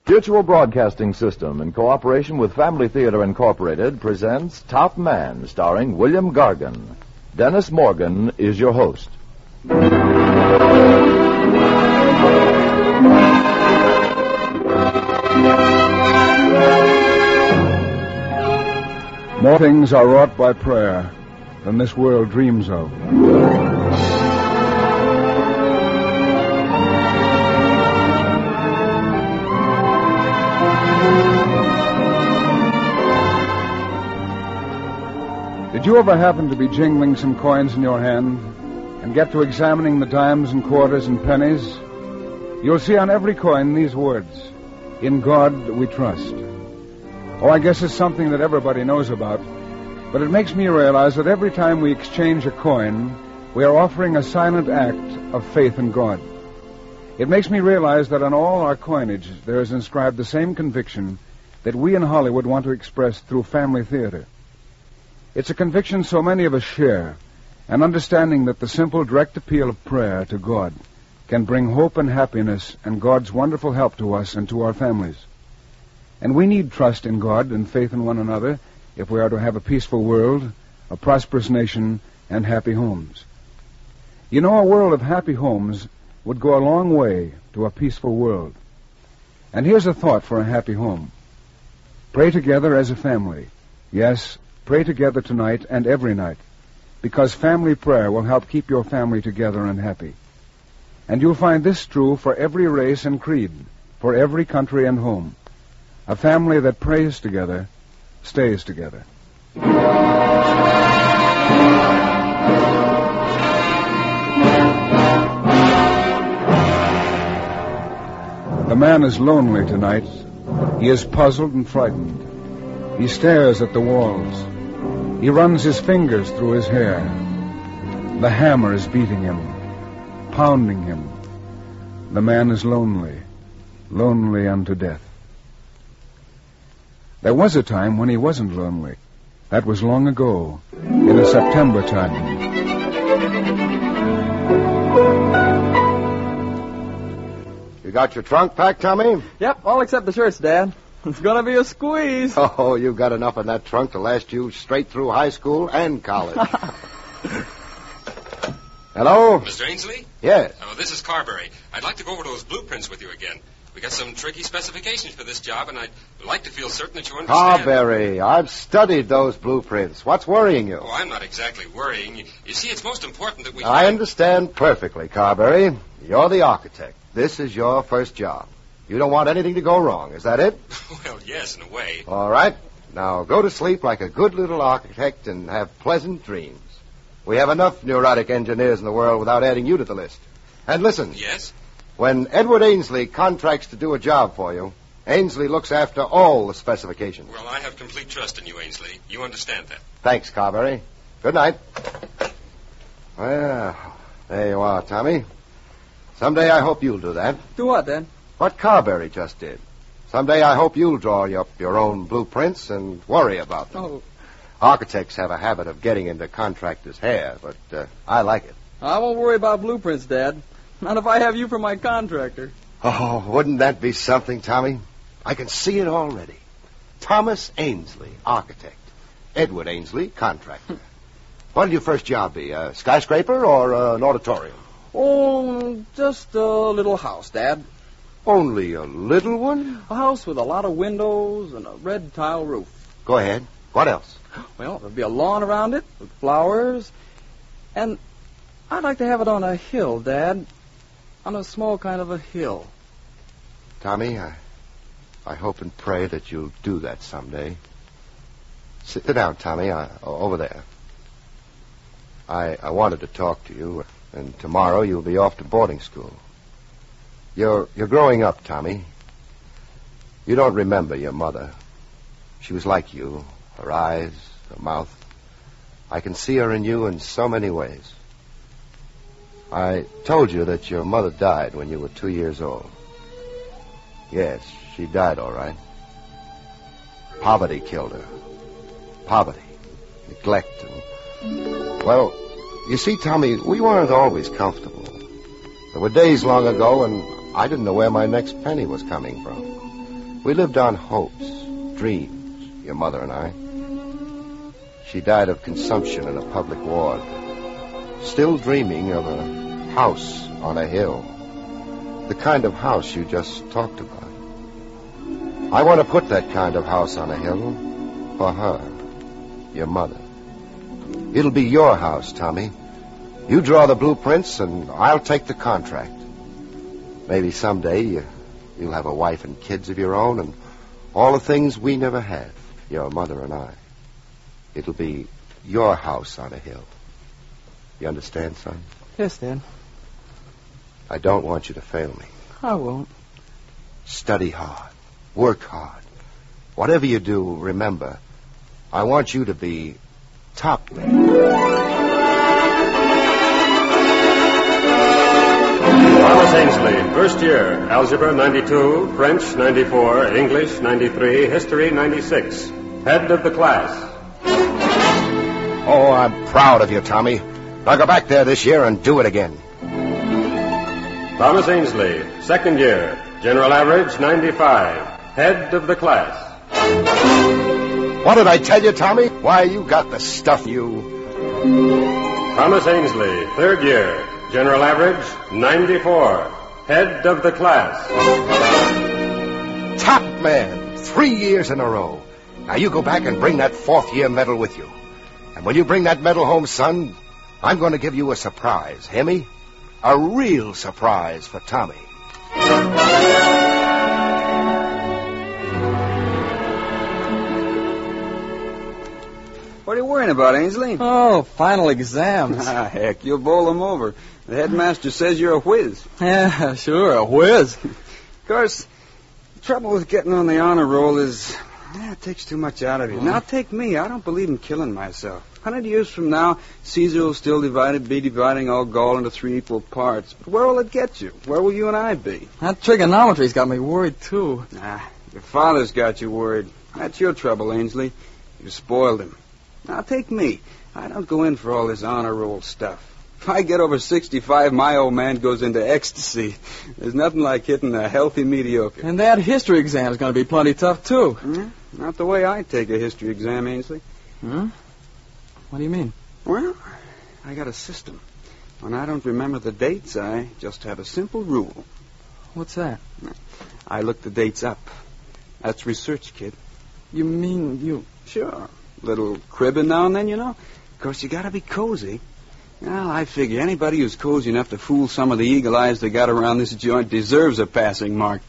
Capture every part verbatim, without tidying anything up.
Mutual Broadcasting System, in cooperation with Family Theater Incorporated, presents Top Man, starring William Gargan. Dennis Morgan is your host. More things are wrought by prayer than this world dreams of. Did you ever happen to be jingling some coins in your hand and get to examining the dimes and quarters and pennies? You'll see on every coin these words, "In God we trust." Oh, I guess it's something that everybody knows about, but it makes me realize that every time we exchange a coin, we are offering a silent act of faith in God. It makes me realize that on all our coinage there is inscribed the same conviction that we in Hollywood want to express through Family Theater. It's a conviction so many of us share, an understanding that the simple, direct appeal of prayer to God can bring hope and happiness and God's wonderful help to us and to our families. And we need trust in God and faith in one another if we are to have a peaceful world, a prosperous nation, and happy homes. You know, a world of happy homes would go a long way to a peaceful world. And here's a thought for a happy home. Pray together as a family. Yes, pray together tonight and every night, because family prayer will help keep your family together and happy. And you'll find this true for every race and creed, for every country and home. A family that prays together stays together. The man is lonely tonight. He is puzzled and frightened. He stares at the walls. He runs his fingers through his hair. The hammer is beating him, pounding him. The man is lonely, lonely unto death. There was a time when he wasn't lonely. That was long ago, in a September time. You got your trunk packed, Tommy? Yep, all except the shirts, Dad. It's gonna be a squeeze. Oh, you got enough in that trunk to last you straight through high school and college. Hello? Mister Ainsley? Yes. Oh, this is Carberry. I'd like to go over those blueprints with you again. We got some tricky specifications for this job, and I'd like to feel certain that you understand. Carberry, I've studied those blueprints. What's worrying you? Oh, I'm not exactly worrying. You, you see, it's most important that we... I understand perfectly, Carberry. You're the architect. This is your first job. You don't want anything to go wrong, is that it? Well, yes, in a way. All right. Now go to sleep like a good little architect and have pleasant dreams. We have enough neurotic engineers in the world without adding you to the list. And listen. Yes? When Edward Ainsley contracts to do a job for you, Ainsley looks after all the specifications. Well, I have complete trust in you, Ainsley. You understand that. Thanks, Carberry. Good night. Well, there you are, Tommy. Someday I hope you'll do that. Do what, Dad? What Carberry just did. Someday I hope you'll draw up your own blueprints and worry about them. Oh. Architects have a habit of getting into contractors' hair, but uh, I like it. I won't worry about blueprints, Dad. Not if I have you for my contractor. Oh, wouldn't that be something, Tommy? I can see it already. Thomas Ainsley, architect. Edward Ainsley, contractor. What'll your first job be, a skyscraper or uh, an auditorium? Oh, just a little house, Dad. Only a little one? A house with a lot of windows and a red tile roof. Go ahead. What else? Well, there'll be a lawn around it with flowers. And I'd like to have it on a hill, Dad. On a small kind of a hill. Tommy, I, I hope and pray that you'll do that someday. Sit down, Tommy, I, over there. I, I wanted to talk to you, and tomorrow you'll be off to boarding school. You're you're growing up, Tommy. You don't remember your mother. She was like you, her eyes, her mouth. I can see her in you in so many ways. I told you that your mother died when you were two years old. Yes, she died all right. Poverty killed her. Poverty, neglect, and... Well, you see, Tommy, we weren't always comfortable. There were days long ago when I didn't know where my next penny was coming from. We lived on hopes, dreams, your mother and I. She died of consumption in a public ward, still dreaming of a house on a hill, the kind of house you just talked about. I want to put that kind of house on a hill for her, your mother. It'll be your house, Tommy. You draw the blueprints, and I'll take the contract. Maybe someday you, you'll have a wife and kids of your own, and all the things we never had, your mother and I. It'll be your house on a hill. You understand, son? Yes, Dad. I don't want you to fail me. I won't. Study hard. Work hard. Whatever you do, remember, I want you to be top man. Thomas Ainsley, first year, algebra ninety-two, French ninety-four, English ninety-three, history ninety-six. Head of the class. Oh, I'm proud of you, Tommy. Now go back there this year and do it again. Thomas Ainsley, second year, general average ninety-five, head of the class. What did I tell you, Tommy? Why, you got the stuff, you... Thomas Ainsley, third year, general average ninety-four, head of the class. Top man, three years in a row. Now you go back and bring that fourth year medal with you. And when you bring that medal home, son, I'm going to give you a surprise. Hear me? A real surprise for Tommy. What are you worrying about, Ainsley? Oh, final exams. Ah, heck, you'll bowl them over. The headmaster says you're a whiz. Yeah, sure, a whiz. Of course, the trouble with getting on the honor roll is, yeah, it takes too much out of you. Mm. Now, take me. I don't believe in killing myself. Hundred years from now, Caesar will still divide, be dividing all Gaul into three equal parts. But where will it get you? Where will you and I be? That trigonometry's got me worried, too. Ah, your father's got you worried. That's your trouble, Ainsley. You spoiled him. Now, take me. I don't go in for all this honor roll stuff. If I get over sixty-five, my old man goes into ecstasy. There's nothing like hitting a healthy mediocre. And that history exam's going to be plenty tough, too. Hmm? Not the way I take a history exam, Ainsley. Hmm? What do you mean? Well, I got a system. When I don't remember the dates, I just have a simple rule. What's that? I look the dates up. That's research, kid. You mean you... Sure. Little cribbing now and then, you know. Of course, you got to be cozy. Well, I figure anybody who's cozy enough to fool some of the eagle eyes they got around this joint deserves a passing mark.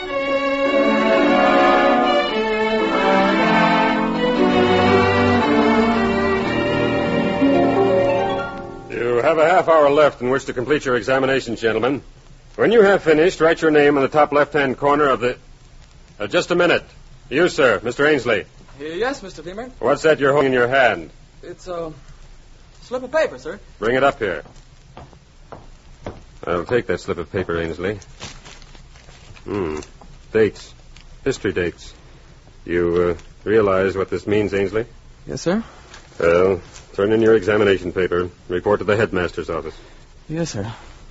You have a half hour left in which to complete your examinations, gentlemen. When you have finished, write your name in the top left-hand corner of the... Uh, just a minute. You, sir, Mister Ainsley. Yes, Mister Beamer. What's that you're holding in your hand? It's a slip of paper, sir. Bring it up here. I'll take that slip of paper, Ainsley. Hmm. Dates. History dates. You uh, realize what this means, Ainsley? Yes, sir. Well, turn in your examination paper. Report to the headmaster's office. Yes, sir.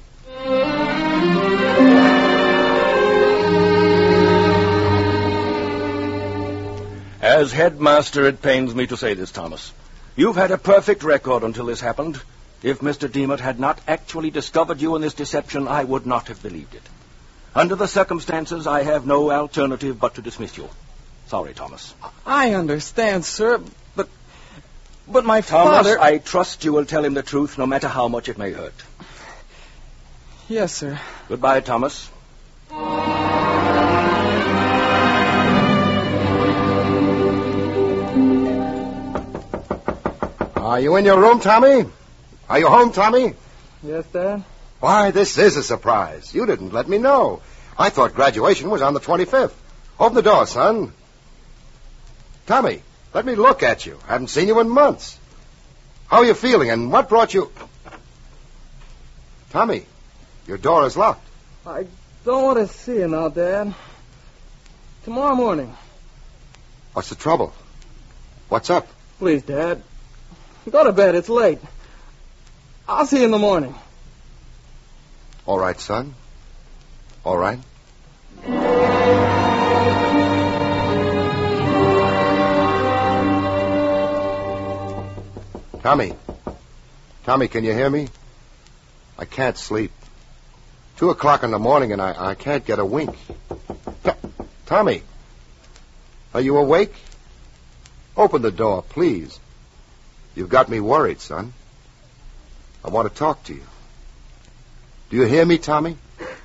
As headmaster, it pains me to say this, Thomas. You've had a perfect record until this happened. If Mister Demotte had not actually discovered you in this deception, I would not have believed it. Under the circumstances, I have no alternative but to dismiss you. Sorry, Thomas. I understand, sir, but... But my Thomas, father... I trust you will tell him the truth, no matter how much it may hurt. Yes, sir. Goodbye, Thomas. Are you in your room, Tommy? Are you home, Tommy? Yes, Dad? Why, this is a surprise. You didn't let me know. I thought graduation was on the twenty-fifth. Open the door, son. Tommy, let me look at you. I haven't seen you in months. How are you feeling, and what brought you... Tommy, your door is locked. I don't want to see you now, Dad. Tomorrow morning. What's the trouble? What's up? Please, Dad. Go to bed. It's late. I'll see you in the morning. All right, son. All right. Tommy. Tommy, can you hear me? I can't sleep. Two o'clock in the morning and I, I can't get a wink. T- Tommy, are you awake? Open the door, please. You've got me worried, son. I want to talk to you. Do you hear me, Tommy?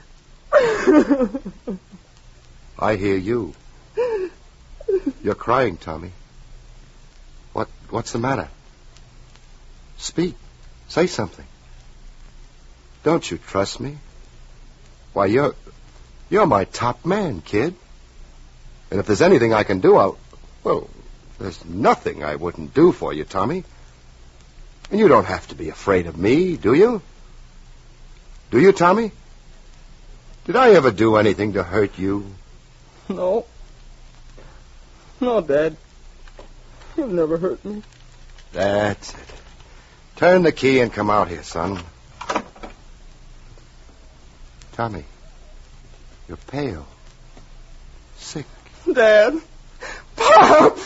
I hear you. You're crying, Tommy. What, what's the matter? Speak. Say something. Don't you trust me? Why, you're, you're my top man, kid. And if there's anything I can do, I'll, well, there's nothing I wouldn't do for you, Tommy. And you don't have to be afraid of me, do you? Do you, Tommy? Did I ever do anything to hurt you? No. No, Dad. You've never hurt me. That's it. Turn the key and come out here, son. Tommy, you're pale. Sick. Dad. Pop!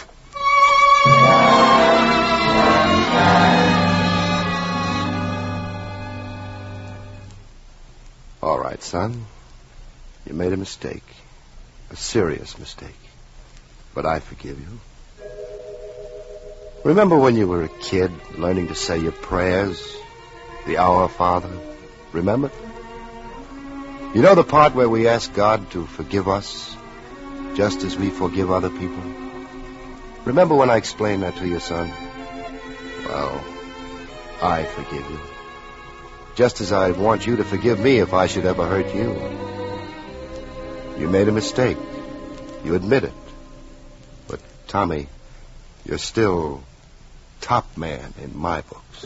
All right, son. You made a mistake. A serious mistake. But I forgive you. Remember when you were a kid, learning to say your prayers? The Our Father? Remember? You know the part where we ask God to forgive us, just as we forgive other people? Remember when I explained that to you, son? Well, I forgive you. Just as I want you to forgive me if I should ever hurt you. You made a mistake. You admit it. But, Tommy, you're still top man in my books.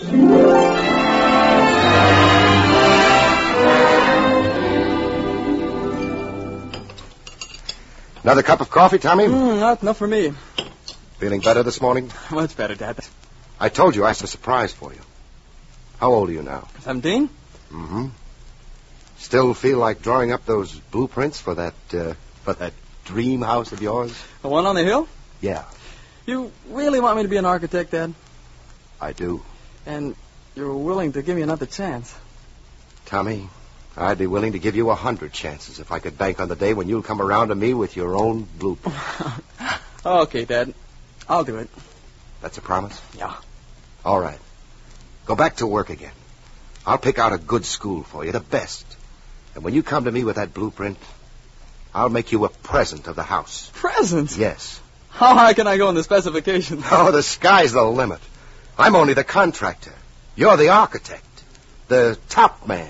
Another cup of coffee, Tommy? Mm, not, not for me. Feeling better this morning? Much better, Dad. I told you I had a surprise for you. How old are you now? Seventeen? Mm-hmm. Still feel like drawing up those blueprints for that, uh, for that dream house of yours? The one on the hill? Yeah. You really want me to be an architect, Dad? I do. And you're willing to give me another chance? Tommy, I'd be willing to give you a hundred chances if I could bank on the day when you'll come around to me with your own blueprint. Okay, Dad. I'll do it. That's a promise? Yeah. All right. Go back to work again. I'll pick out a good school for you, the best. And when you come to me with that blueprint, I'll make you a present of the house. Present? Yes. How high can I go in the specifications? Oh, the sky's the limit. I'm only the contractor. You're the architect. The top man.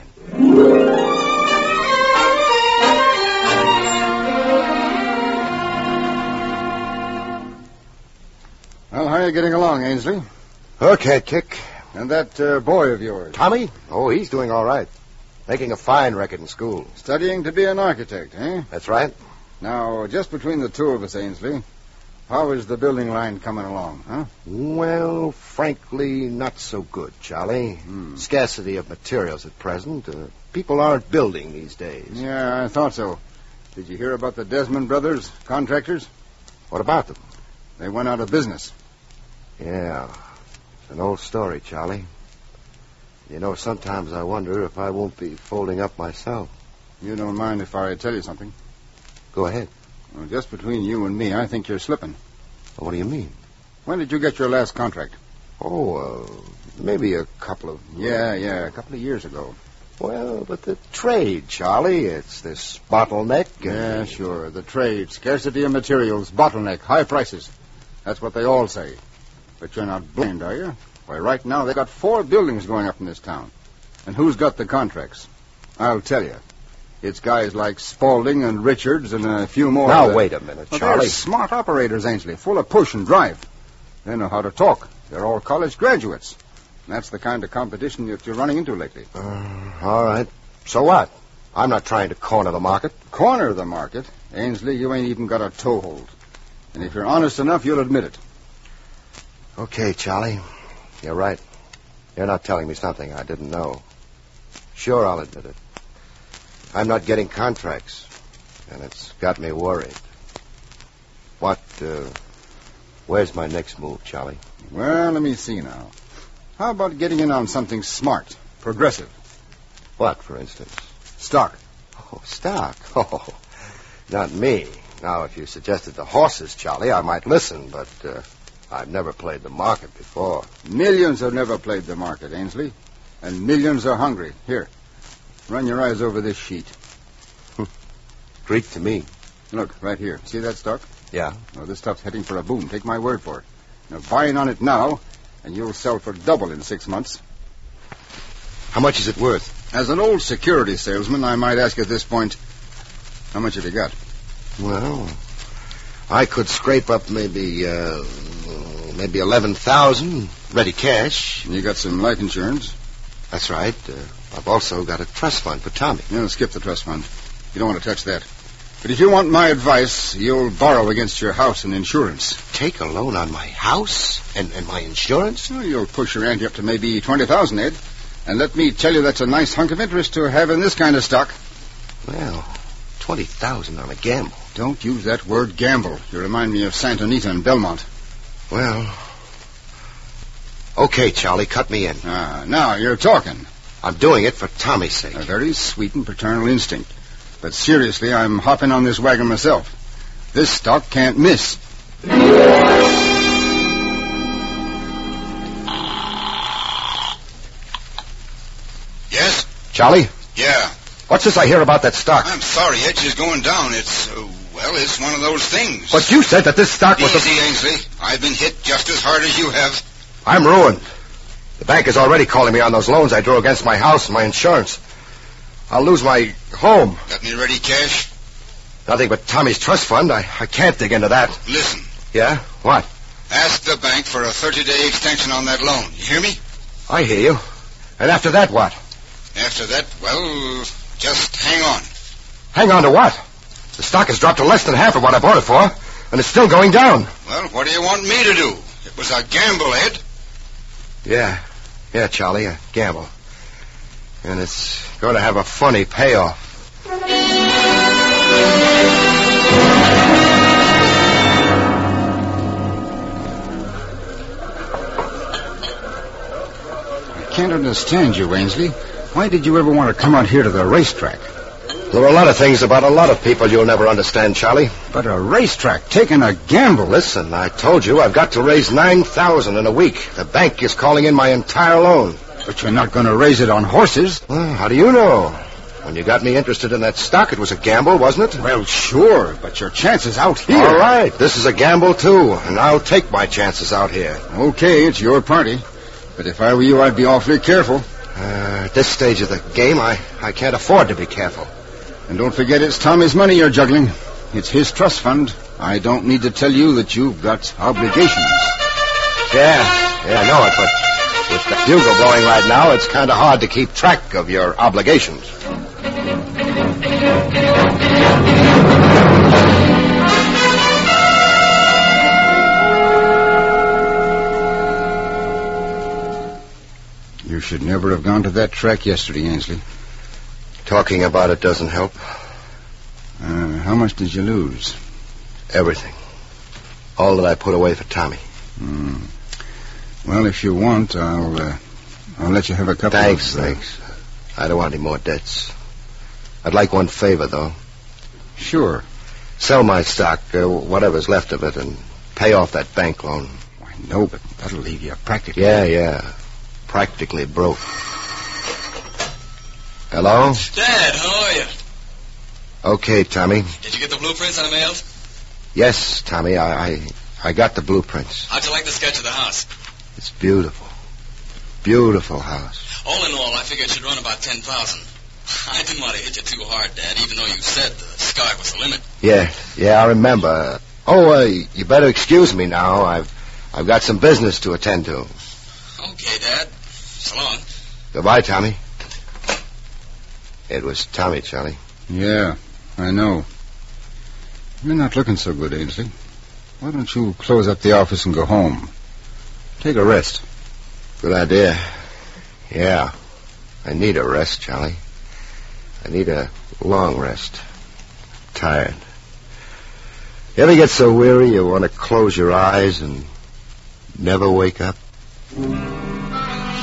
Well, how are you getting along, Ainsley? Okay, Kick. And that uh, boy of yours? Tommy? Oh, he's doing all right. Making a fine record in school. Studying to be an architect, eh? That's right. Now, just between the two of us, Ainsley, how is the building line coming along, huh? Well, frankly, not so good, Charlie. Hmm. Scarcity of materials at present. Uh, people aren't building these days. Yeah, I thought so. Did you hear about the Desmond brothers, contractors? What about them? They went out of business. Yeah. It's an old story, Charlie. You know, sometimes I wonder if I won't be folding up myself. You don't mind if I tell you something? Go ahead. Well, just between you and me, I think you're slipping. Well, what do you mean? When did you get your last contract? Oh, uh, maybe a couple of... Yeah, yeah, a couple of years ago. Well, but the trade, Charlie, it's this bottleneck. And... Yeah, sure. The trade, scarcity of materials, bottleneck, high prices. That's what they all say. But you're not blind, are you? Why, right now they got four buildings going up in this town. And who's got the contracts? I'll tell you. It's guys like Spaulding and Richards and a few more. Now, uh, wait a minute, well, Charlie. They're smart operators, Ainsley, full of push and drive. They know how to talk. They're all college graduates. And that's the kind of competition that you're running into lately. Uh, all right. So what? I'm not trying to corner the market. Corner the market? Ainsley, you ain't even got a toehold. And if you're honest enough, you'll admit it. Okay, Charlie. You're right. You're not telling me something I didn't know. Sure, I'll admit it. I'm not getting contracts, and it's got me worried. What, uh, where's my next move, Charlie? Well, let me see now. How about getting in on something smart, progressive? What, for instance? Stock. Oh, stock? Oh, not me. Now, if you suggested the horses, Charlie, I might listen, but uh, I've never played the market before. Millions have never played the market, Ainsley. And millions are hungry. Here, run your eyes over this sheet. Greek to me. Look, right here. See that stock? Yeah. Well, this stuff's heading for a boom. Take my word for it. Now, buy in on it now, and you'll sell for double in six months. How much is it worth? As an old security salesman, I might ask at this point, how much have you got? Well, I could scrape up maybe, uh, maybe eleven thousand ready cash. You got some life insurance? That's right. Uh, I've also got a trust fund for Tommy. No, skip the trust fund. You don't want to touch that. But if you want my advice, you'll borrow against your house and insurance. Take a loan on my house and, and my insurance? Well, you'll push your ante up to maybe twenty thousand, Ed. And let me tell you, that's a nice hunk of interest to have in this kind of stock. Well, twenty thousand on a gamble. Don't use that word gamble. You remind me of Santa Anita and Belmont. Well, okay, Charlie, cut me in. Ah, now you're talking. I'm doing it for Tommy's sake. A very sweet and paternal instinct. But seriously, I'm hopping on this wagon myself. This stock can't miss. Yes? Charlie? Yeah. What's this I hear about that stock? I'm sorry, Edge is going down. It's, uh, well, it's one of those things. But you said that this stock was... Easy, a... Ainsley. I've been hit just as hard as you have. I'm ruined. The bank is already calling me on those loans I drew against my house and my insurance. I'll lose my home. Got any ready cash? Nothing but Tommy's trust fund. I, I can't dig into that. Listen. Yeah? What? Ask the bank for a thirty-day extension on that loan. You hear me? I hear you. And after that, what? After that, well, just hang on. Hang on to what? The stock has dropped to less than half of what I bought it for, and it's still going down. Well, what do you want me to do? It was a gamble, Ed. Yeah. Yeah, Charlie, a gamble. And it's going to have a funny payoff. I can't understand you, Ainsley. Why did you ever want to come out here to the racetrack? There are a lot of things about a lot of people you'll never understand, Charlie. But a racetrack, taking a gamble. Listen, I told you I've got to raise nine thousand dollars in a week. The bank is calling in my entire loan. But you're not going to raise it on horses. Well, how do you know? When you got me interested in that stock, it was a gamble, wasn't it? Well, sure, but your chances out here... All right, this is a gamble, too, and I'll take my chances out here. Okay, it's your party. But if I were you, I'd be awfully careful. Uh, at this stage of the game, I, I can't afford to be careful. And don't forget, it's Tommy's money you're juggling. It's his trust fund. I don't need to tell you that you've got obligations. Yeah, yeah, I know it, but with the bugle blowing right now, it's kind of hard to keep track of your obligations. You should never have gone to that track yesterday, Ainsley. Talking about it doesn't help. Uh, how much did you lose? Everything. All that I put away for Tommy. Mm. Well, if you want, I'll uh, I'll let you have a couple thanks, of... Thanks, thanks. I don't want any more debts. I'd like one favor, though. Sure. Sell my stock, uh, whatever's left of it, and pay off that bank loan. I know, but that'll leave you practically... Yeah, yeah. Practically broke. Hello? Dad, how are you? Okay, Tommy. Did you get the blueprints on the mail? Yes, Tommy, I, I I got the blueprints. How'd you like the sketch of the house? It's beautiful. Beautiful house. All in all, I figured it should run about ten thousand. I didn't want to hit you too hard, Dad, even though you said the sky was the limit. Yeah, yeah, I remember. Oh, uh, you better excuse me now. I've I've got some business to attend to. Okay, Dad. So long. Goodbye, Tommy. It was Tommy, Charlie. Yeah, I know. You're not looking so good, Ainsley. Why don't you close up the office and go home? Take a rest. Good idea. Yeah. I need a rest, Charlie. I need a long rest. I'm tired. You ever get so weary you want to close your eyes and never wake up?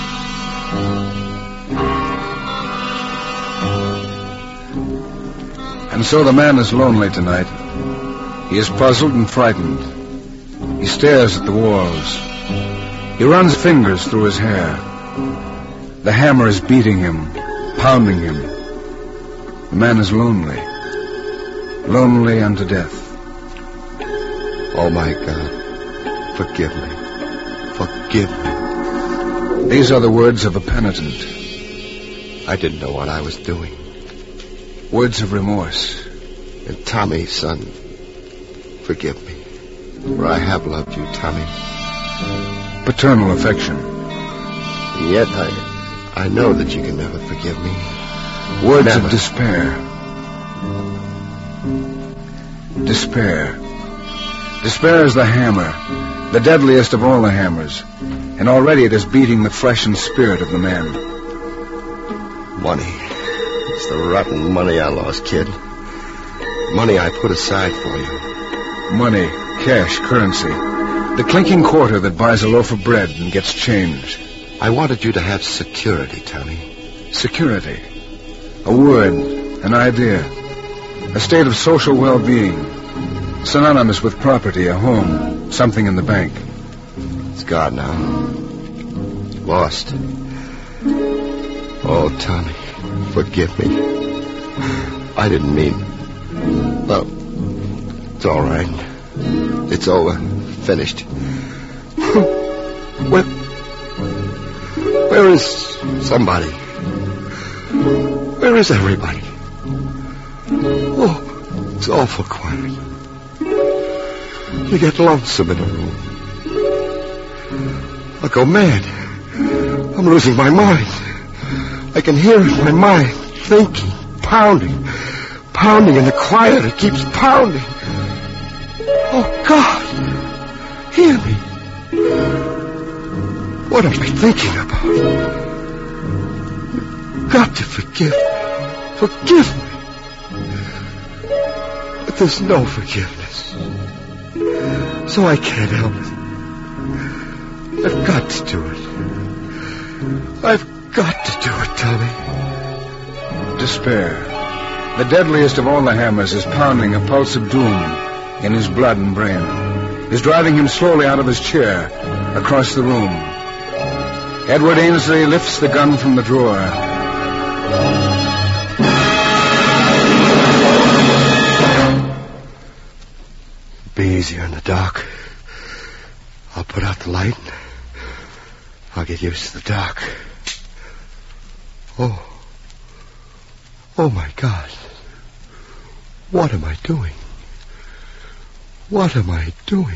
And so the man is lonely tonight. He is puzzled and frightened. He stares at the walls. He runs fingers through his hair. The hammer is beating him, pounding him. The man is lonely. Lonely unto death. Oh, my God. Forgive me. Forgive me. These are the words of a penitent. I didn't know what I was doing. Words of remorse. And Tommy, son, forgive me. For I have loved you, Tommy. Paternal affection. And yet I, I know that you can never forgive me. Words never. of despair. Despair. Despair is the hammer, the deadliest of all the hammers, and already it is beating the flesh and spirit of the man. Money. It's the rotten money I lost, kid. Money I put aside for you. Money, cash, currency. The clinking quarter that buys a loaf of bread and gets change. I wanted you to have security, Tommy. Security. A word, an idea. A state of social well-being. Synonymous with property, a home, something in the bank. It's gone now. Lost. Oh, Tommy, forgive me. I didn't mean... Well, it's all right. It's over. Finished. Where... Where is somebody? Where is everybody? Oh, it's awful quiet. You get lonesome in a room. I go mad. I'm losing my mind. I can hear it in my mind, thinking, pounding, pounding in the quiet. It keeps pounding. Oh, God, hear me. What am I thinking about? You've got to forgive me. Forgive me. But there's no forgiveness. So I can't help it. I've got to do it. I've got to do it, Tommy. Despair. The deadliest of all the hammers is pounding a pulse of doom in his blood and brain. Is driving him slowly out of his chair, across the room. Edward Ainsley lifts the gun from the drawer. Be easier in the dark. I'll put out the light and I'll get used to the dark. Oh. Oh, my God. What am I doing? What am I doing?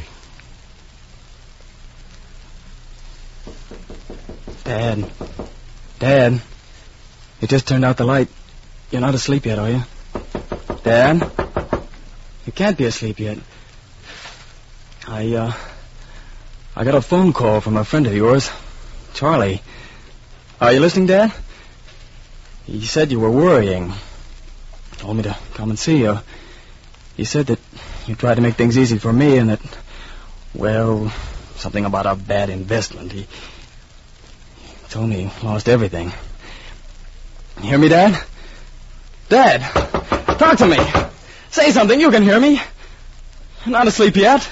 Dad. Dad. You just turned out the light. You're not asleep yet, are you? Dad? You can't be asleep yet. I, uh... I got a phone call from a friend of yours, Charlie. Are you listening, Dad? He said you were worrying. Told me to come and see you. He said that you tried to make things easy for me and that, well, something about a bad investment. He told me he lost everything. You hear me, Dad? Dad! Talk to me! Say something, you can hear me. You're not asleep yet.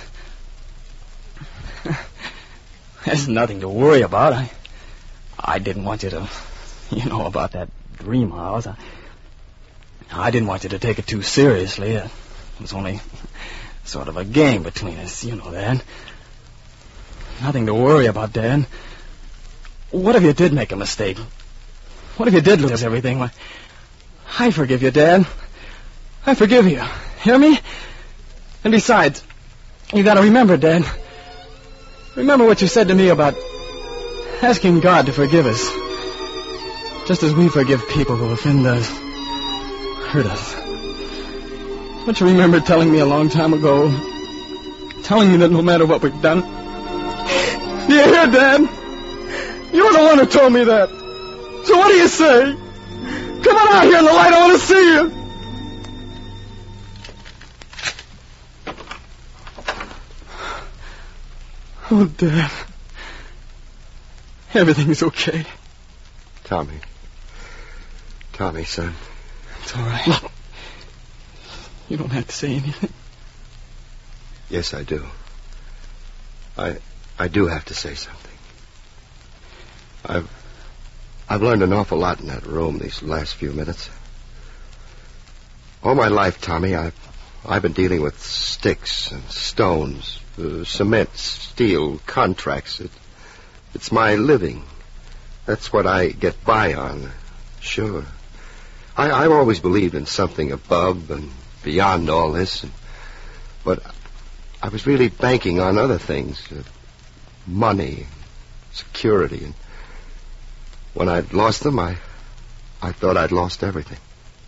There's nothing to worry about. I I didn't want you to, you know, about that dream house. I, I didn't want you to take it too seriously. It was only sort of a game between us, you know that. Nothing to worry about, Dad. What if you did make a mistake? What if you did lose everything? Why, I forgive you, Dad. I forgive you. Hear me? And besides, you gotta remember, Dad. Remember what you said to me about asking God to forgive us. Just as we forgive people who offend us, hurt us. Don't you remember telling me a long time ago, telling me that no matter what we've done... Do you hear, Dad? You're the one who told me that. So what do you say? Come on out here in the light, I want to see you. Oh, Dad. Everything's okay. Tommy. Tommy, son. It's all right. You don't have to say anything. Yes, I do. I I do have to say something. I've I've learned an awful lot in that room these last few minutes. All my life, Tommy, I've I've been dealing with sticks and stones, uh, cement, steel, contracts. It, it's my living. That's what I get by on. Sure. I, I've always believed in something above and beyond all this, and, but I was really banking on other things, uh, money, security, and when I'd lost them, I, I thought I'd lost everything.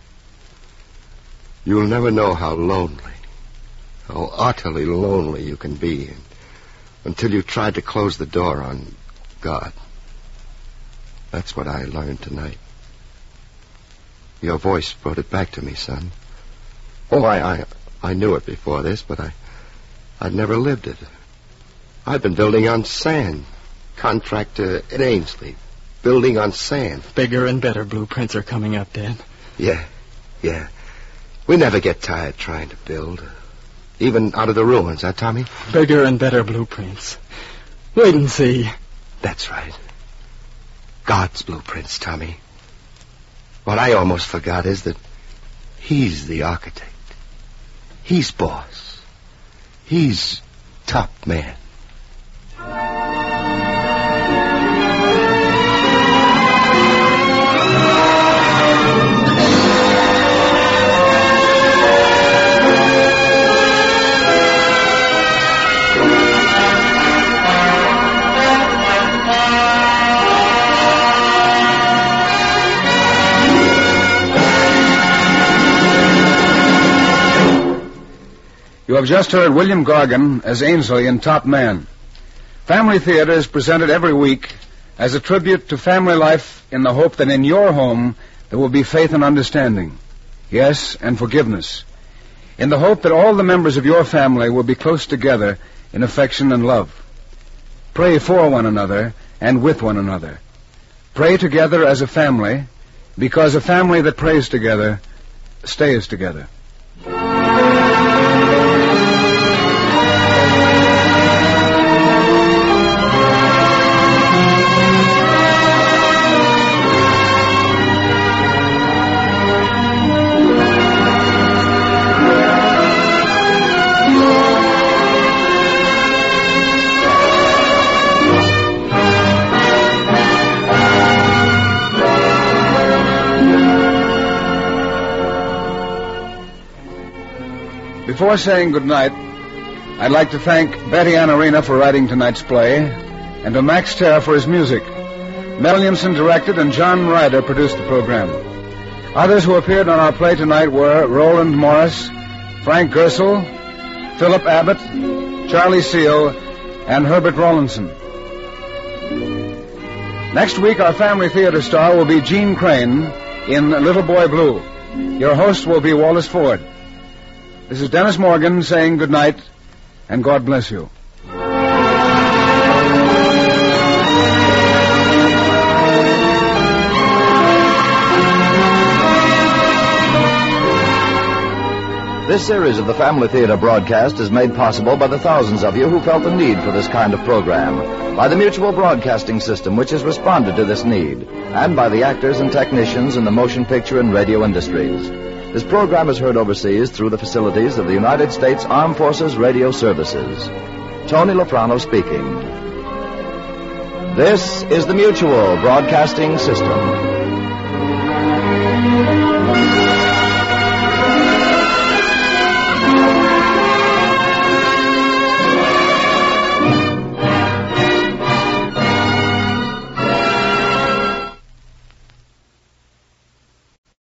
You'll never know how lonely, how utterly lonely you can be until you tried to close the door on God. That's what I learned tonight. Your voice brought it back to me, son. Oh, I, I, I knew it before this, but I, I'd never lived it. I've been building on sand. Contractor at Ainsley, building on sand. Bigger and better blueprints are coming up, Dad. Yeah, yeah. We never get tired trying to build. Even out of the ruins, huh, Tommy? Bigger and better blueprints. Wait and see. That's right. God's blueprints, Tommy. What I almost forgot is that he's the architect. He's boss. He's top man. You have just heard William Gargan as Ainsley in Top Man. Family Theater is presented every week as a tribute to family life in the hope that in your home there will be faith and understanding. Yes, and forgiveness. In the hope that all the members of your family will be close together in affection and love. Pray for one another and with one another. Pray together as a family, because a family that prays together stays together. Before saying goodnight, I'd like to thank Betty Ann Arena for writing tonight's play, and to Max Terra for his music. Mel Williamson directed, and John Ryder produced the program. Others who appeared on our play tonight were Roland Morris, Frank Gersel, Philip Abbott, Charlie Seal, and Herbert Rawlinson. Next week, our Family Theater star will be Gene Crane in Little Boy Blue. Your host will be Wallace Ford. This is Dennis Morgan saying good night, and God bless you. This series of the Family Theater broadcast is made possible by the thousands of you who felt the need for this kind of program, by the Mutual Broadcasting System, which has responded to this need, and by the actors and technicians in the motion picture and radio industries. This program is heard overseas through the facilities of the United States Armed Forces Radio Services. Tony Lafrano speaking. This is the Mutual Broadcasting System.